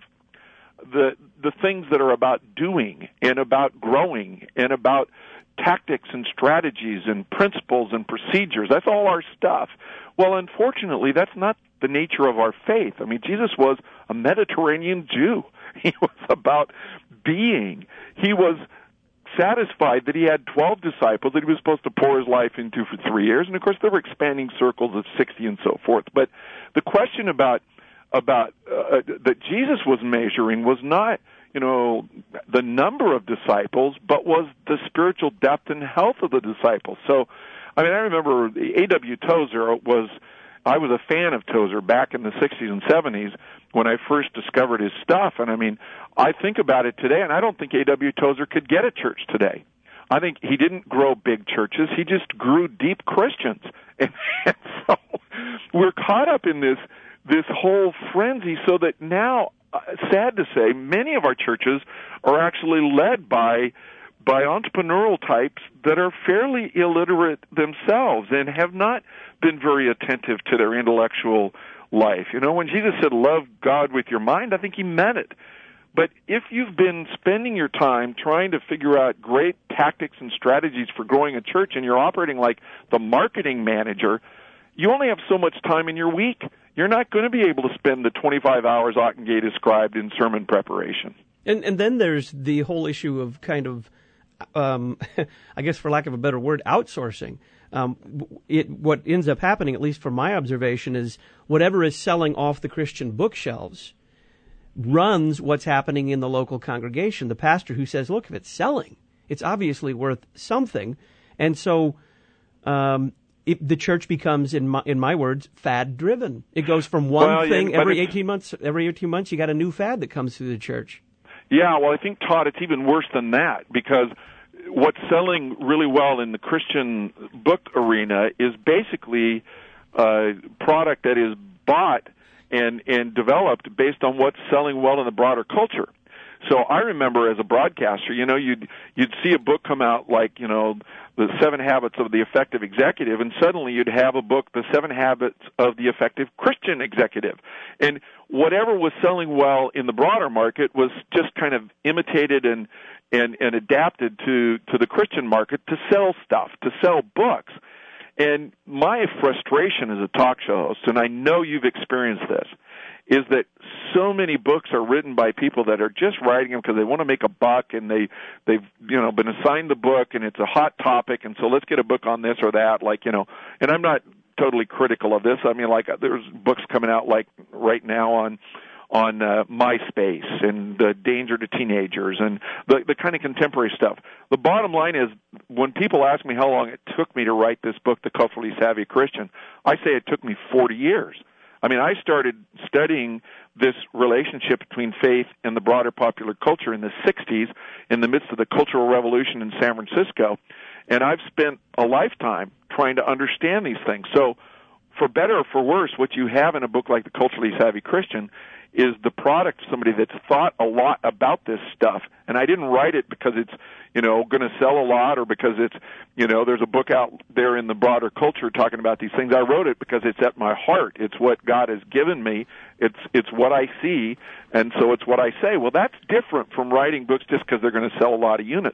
the the things that are about doing and about growing and about tactics and strategies and principles and procedures. That's all our stuff. Well, unfortunately, that's not the nature of our faith. I mean, Jesus was a Mediterranean Jew. He was about being. He was satisfied that he had twelve disciples that he was supposed to pour his life into for three years. And, of course, there were expanding circles of sixty and so forth. But the question about about uh, that Jesus was measuring was not, you know, the number of disciples, but was the spiritual depth and health of the disciples. So, I mean, I remember A W Tozer was, I was a fan of Tozer back in the sixties and seventies when I first discovered his stuff. And, I mean, I think about it today, and I don't think A W Tozer could get a church today. I think he didn't grow big churches. He just grew deep Christians. And, and so we're caught up in this this whole frenzy so that now, uh, sad to say, many of our churches are actually led by by entrepreneurial types that are fairly illiterate themselves and have not been very attentive to their intellectual life. You know, when Jesus said, love God with your mind, I think he meant it. But if you've been spending your time trying to figure out great tactics and strategies for growing a church and you're operating like the marketing manager, you only have so much time in your week. You're not going to be able to spend the twenty-five hours Ottengay described in sermon preparation. And and then there's the whole issue of kind of, um, I guess for lack of a better word, outsourcing. Um, it, what ends up happening, at least from my observation, is whatever is selling off the Christian bookshelves runs what's happening in the local congregation. The pastor who says, look, if it's selling, it's obviously worth something. And so um, it, the church becomes, in my, in my words, fad-driven. It goes from one well, thing yeah, every eighteen months. Every eighteen months, you got a new fad that comes through the church. Yeah, well, I think, Todd, it's even worse than that, because what's selling really well in the Christian book arena is basically a product that is bought and and developed based on what's selling well in the broader culture. So I remember as a broadcaster, you know, you'd you'd see a book come out like, you know, The Seven Habits of the Effective Executive, and suddenly you'd have a book, The Seven Habits of the Effective Christian Executive. And whatever was selling well in the broader market was just kind of imitated and and, and adapted to, to the Christian market to sell stuff, to sell books. And my frustration as a talk show host, and I know you've experienced this, is that so many books are written by people that are just writing them because they want to make a buck, and they, they've, you know, been assigned the book, and it's a hot topic, and so let's get a book on this or that, like, you know, and I'm not totally critical of this. I mean, like, there's books coming out, like, right now on on uh, MySpace and the danger to teenagers and the, the kind of contemporary stuff. The bottom line is, when people ask me how long it took me to write this book, The Culturally Savvy Christian, I say it took me forty years. I mean, I started studying this relationship between faith and the broader popular culture in the sixties, in the midst of the Cultural Revolution in San Francisco, and I've spent a lifetime trying to understand these things. So, for better or for worse, what you have in a book like The Culturally Savvy Christian is the product of somebody that's thought a lot about this stuff. And I didn't write it because it's, you know, going to sell a lot, or because it's, you know, there's a book out there in the broader culture talking about these things. I wrote it because it's at my heart. It's what God has given me. It's it's what I see, and so it's what I say. Well, that's different from writing books just because they're going to sell a lot of units.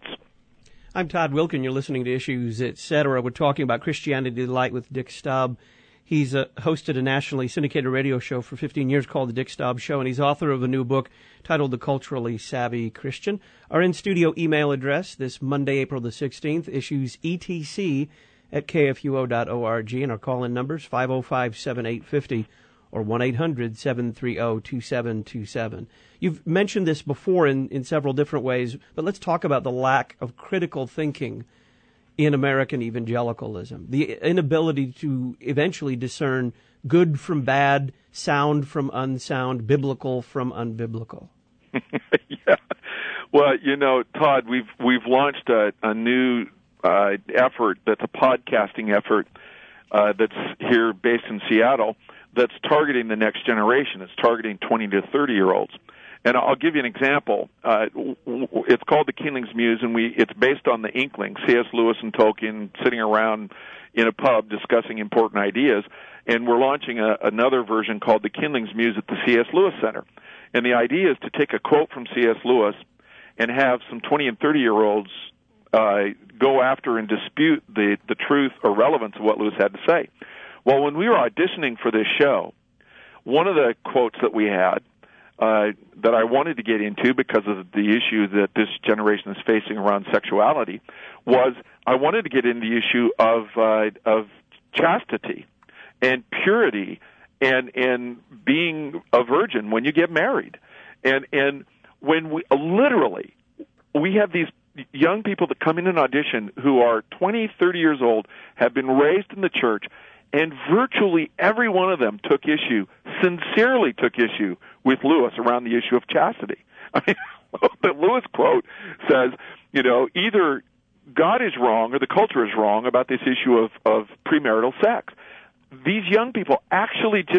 I'm Todd Wilken. You're listening to Issues, et cetera. We're talking about Christianity Delight with Dick Staub. He's uh, hosted a nationally syndicated radio show for fifteen years called The Dick Staub Show, and he's author of a new book titled The Culturally Savvy Christian. Our in-studio email address this Monday, April the sixteenth, issues E T C at K F U O dot org, and our call-in numbers five oh five, seven eight five oh or one eight hundred, seven three oh, two seven two seven. You've mentioned this before in, in several different ways, but let's talk about the lack of critical thinking in American evangelicalism, the inability to eventually discern good from bad, sound from unsound, biblical from unbiblical. Yeah. Well, you know, Todd, we've we've launched a, a new uh, effort that's a podcasting effort uh, that's here based in Seattle that's targeting the next generation. It's targeting twenty to thirty-year-olds. And I'll give you an example. Uh, it's called The King's Muse, and we it's based on the Inklings, C S. Lewis and Tolkien sitting around in a pub discussing important ideas. And we're launching a, another version called The King's Muse at the C S. Lewis Center. And the idea is to take a quote from C S. Lewis and have some twenty and thirty-year-olds uh, go after and dispute the, the truth or relevance of what Lewis had to say. Well, when we were auditioning for this show, one of the quotes that we had Uh, that I wanted to get into because of the issue that this generation is facing around sexuality was I wanted to get into the issue of uh, of chastity and purity and and being a virgin when you get married. And and when we uh, literally we have these young people that come in an audition who are twenty, thirty years old, have been raised in the church, and virtually every one of them took issue, sincerely took issue with Lewis around the issue of chastity. I mean, the Lewis quote says, you know, either God is wrong or the culture is wrong about this issue of, of premarital sex. These young people actually just,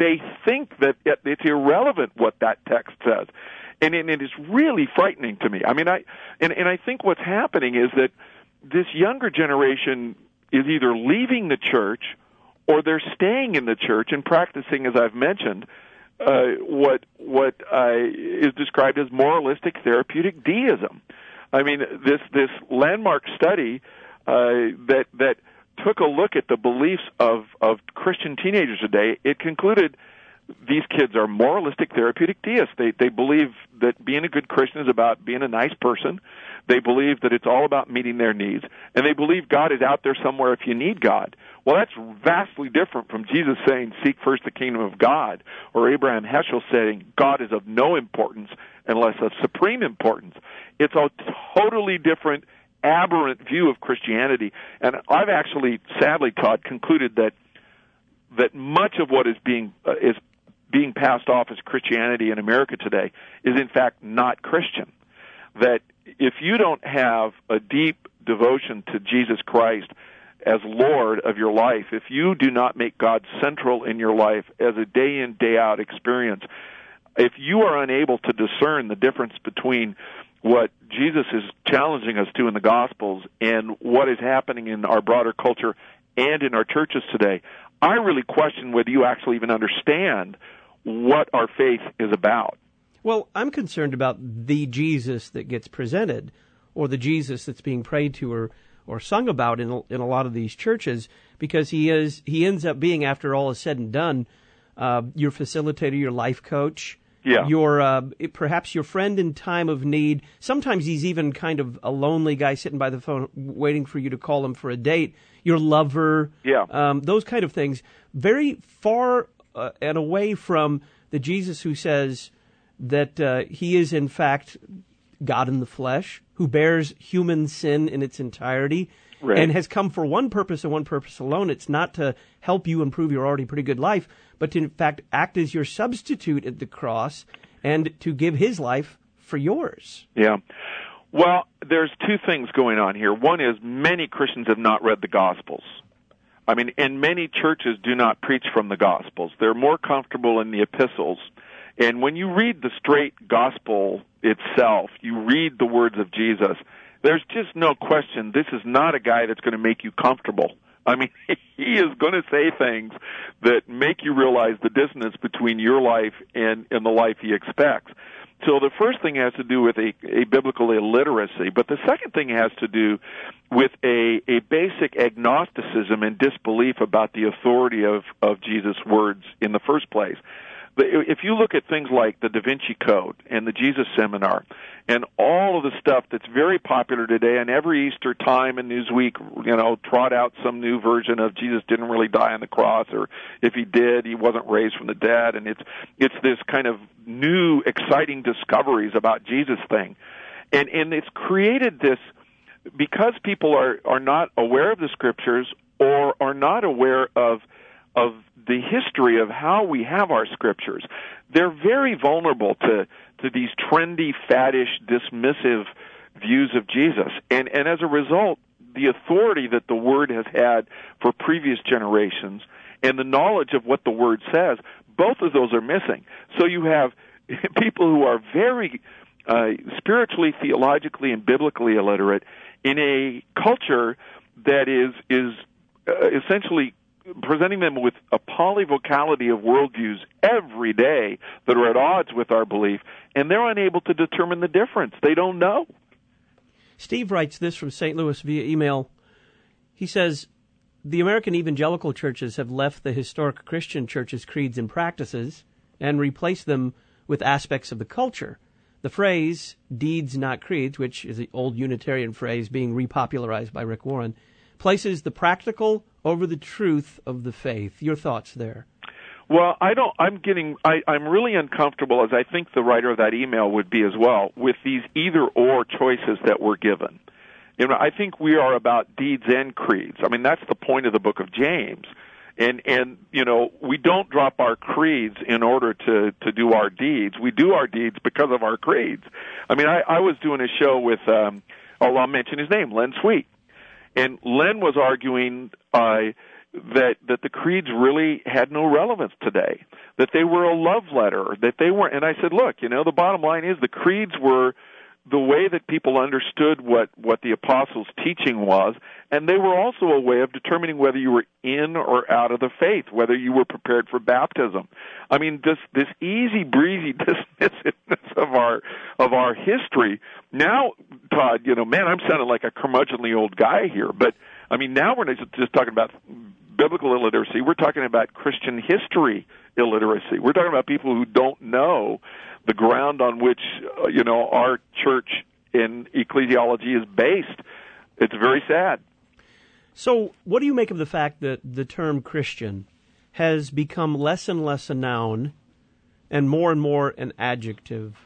they think that it's irrelevant what that text says. And, and it is really frightening to me. I mean, I and, and I think what's happening is that this younger generation is either leaving the church or they're staying in the church and practicing, as I've mentioned, uh, what what uh, is described as moralistic therapeutic deism. I mean, this this landmark study uh, that that took a look at the beliefs of of Christian teenagers today, it concluded these kids are moralistic therapeutic deists. They they believe that being a good Christian is about being a nice person. They believe that it's all about meeting their needs, and they believe God is out there somewhere if you need God. Well, that's vastly different from Jesus saying, seek first the kingdom of God, or Abraham Heschel saying, God is of no importance unless of supreme importance. It's a totally different, aberrant view of Christianity, and I've actually, sadly, Todd, concluded that that much of what is being uh, is being passed off as Christianity in America today is, in fact, not Christian. That if you don't have a deep devotion to Jesus Christ as Lord of your life, if you do not make God central in your life as a day-in, day-out experience, if you are unable to discern the difference between what Jesus is challenging us to in the Gospels and what is happening in our broader culture and in our churches today, I really question whether you actually even understand what our faith is about. Well, I'm concerned about the Jesus that gets presented, or the Jesus that's being prayed to or, or sung about in a, in a lot of these churches, because he is he ends up being, after all is said and done, uh, your facilitator, your life coach, yeah. your uh, perhaps your friend in time of need. Sometimes he's even kind of a lonely guy sitting by the phone waiting for you to call him for a date, your lover, yeah. um, those kind of things. Very far uh, and away from the Jesus who says that uh, he is, in fact, God in the flesh, who bears human sin in its entirety, right, and has come for one purpose and one purpose alone. It's not to help you improve your already pretty good life, but to, in fact, act as your substitute at the cross and to give his life for yours. Yeah. Well, there's two things going on here. One is many Christians have not read the Gospels. I mean, and many churches do not preach from the Gospels. They're more comfortable in the epistles. And when you read the straight gospel itself, you read the words of Jesus, there's just no question this is not a guy that's going to make you comfortable. I mean, he is going to say things that make you realize the dissonance between your life and, and the life he expects. So the first thing has to do with a, a biblical illiteracy, but the second thing has to do with a, a basic agnosticism and disbelief about the authority of, of Jesus' words in the first place. If you look at things like the Da Vinci Code and the Jesus Seminar and all of the stuff that's very popular today, and every Easter time and Newsweek, you know, trot out some new version of Jesus didn't really die on the cross, or if he did, he wasn't raised from the dead, and it's it's this kind of new, exciting discoveries about Jesus thing. And and it's created this, because people are, are not aware of the Scriptures or are not aware of of the history of how we have our Scriptures, they're very vulnerable to, to these trendy, faddish, dismissive views of Jesus. And, and as a result, the authority that the Word has had for previous generations and the knowledge of what the Word says, both of those are missing. So you have people who are very uh, spiritually, theologically, and biblically illiterate in a culture that is, is uh, essentially presenting them with a polyvocality of worldviews every day that are at odds with our belief, and they're unable to determine the difference. They don't know. Steve writes this from Saint Louis via email. He says, the American evangelical churches have left the historic Christian churches' creeds and practices and replaced them with aspects of the culture. The phrase, deeds not creeds, which is the old Unitarian phrase being repopularized by Rick Warren, places the practical over the truth of the faith. Your thoughts there? Well, I don't. I'm getting. I, I'm really uncomfortable, as I think the writer of that email would be as well, with these either-or choices that we're given. You know, I think we are about deeds and creeds. I mean, that's the point of the book of James. And and you know, we don't drop our creeds in order to to do our deeds. We do our deeds because of our creeds. I mean, I, I was doing a show with. Um, oh, I'll mention his name, Len Sweet. And Len was arguing, uh, that that the creeds really had no relevance today, that they were a love letter, that they weren't. And I said, look, you know, the bottom line is the creeds were the way that people understood what, what the apostles' teaching was, and they were also a way of determining whether you were in or out of the faith, whether you were prepared for baptism. I mean, this this easy breezy dismissiveness of our of our history. Now, Todd, you know, man, I'm sounding like a curmudgeonly old guy here, but I mean, now we're not just talking about biblical illiteracy. We're talking about Christian history illiteracy. We're talking about people who don't know the ground on which, uh, you know, our church in ecclesiology is based. It's very sad. So what do you make of the fact that the term Christian has become less and less a noun and more and more an adjective?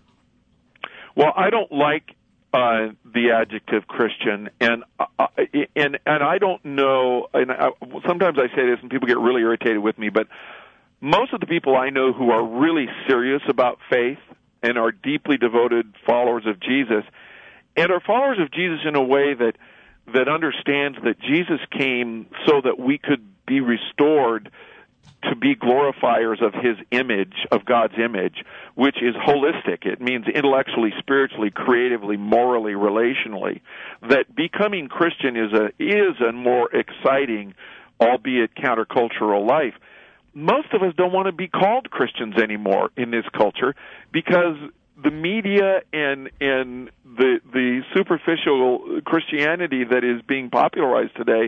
Well, I don't like uh, the adjective Christian, and uh, and and I don't know, and I, sometimes I say this and people get really irritated with me, but most of the people I know who are really serious about faith and are deeply devoted followers of Jesus, and are followers of Jesus in a way that that understands that Jesus came so that we could be restored to be glorifiers of His image, of God's image, which is holistic. It means intellectually, spiritually, creatively, morally, relationally. That becoming Christian is a is a more exciting, albeit countercultural life. Most of us don't want to be called Christians anymore in this culture because the media and and the the superficial Christianity that is being popularized today,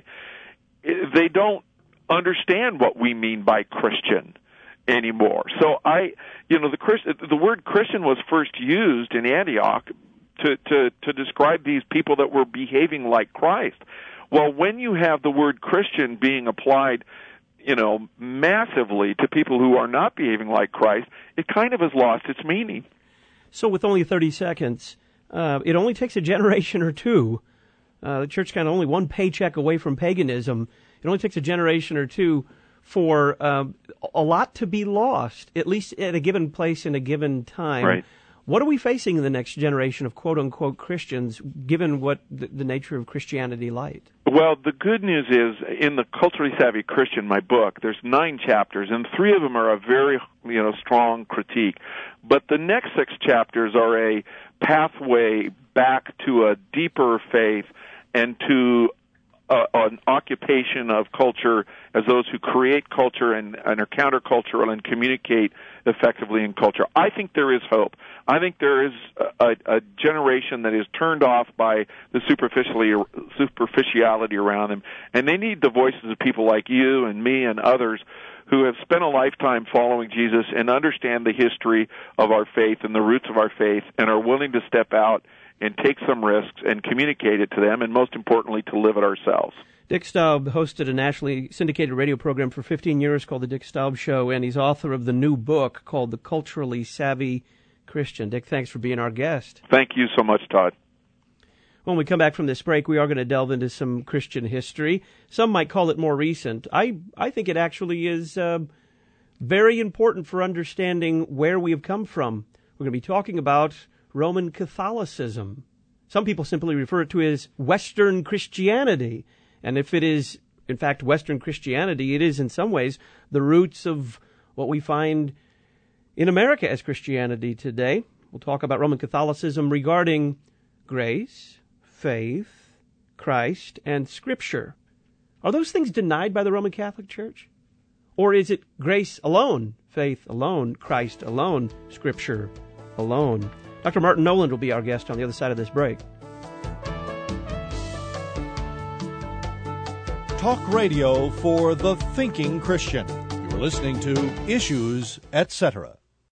they don't understand what we mean by Christian anymore. So I, you know, the Christ, the word Christian was first used in Antioch to to to describe these people that were behaving like Christ. Well, when you have the word Christian being applied, you know, massively to people who are not behaving like Christ, it kind of has lost its meaning. So with only thirty seconds, uh, it only takes a generation or two. Uh, the church kind of only one paycheck away from paganism. It only takes a generation or two for um, a lot to be lost, at least at a given place in a given time. Right. What are we facing in the next generation of quote-unquote Christians, given what the, the nature of Christianity light? Well, the good news is, in the Culturally Savvy Christian, my book, there's nine chapters, and three of them are a very, you know, strong critique. But the next six chapters are a pathway back to a deeper faith and to uh, an occupation of culture as those who create culture and, and are countercultural and communicate effectively in culture. I think there is hope. I think there is a, a generation that is turned off by the superficially, superficiality around them, and they need the voices of people like you and me and others who have spent a lifetime following Jesus and understand the history of our faith and the roots of our faith and are willing to step out and take some risks and communicate it to them, and most importantly, to live it ourselves. Dick Staub hosted a nationally syndicated radio program for fifteen years called The Dick Staub Show, and he's author of the new book called The Culturally Savvy Christian. Dick, thanks for being our guest. Thank you so much, Todd. When we come back from this break, we are going to delve into some Christian history. Some might call it more recent. I, I think it actually is uh, very important for understanding where we have come from. We're going to be talking about Roman Catholicism. Some people simply refer to it as Western Christianity. And if it is, in fact, Western Christianity, it is in some ways the roots of what we find in America as Christianity today. We'll talk about Roman Catholicism regarding grace, faith, Christ, and Scripture. Are those things denied by the Roman Catholic Church? Or is it grace alone, faith alone, Christ alone, Scripture alone? Doctor Martin Noland will be our guest on the other side of this break. Talk radio for the thinking Christian. You're listening to Issues, et cetera.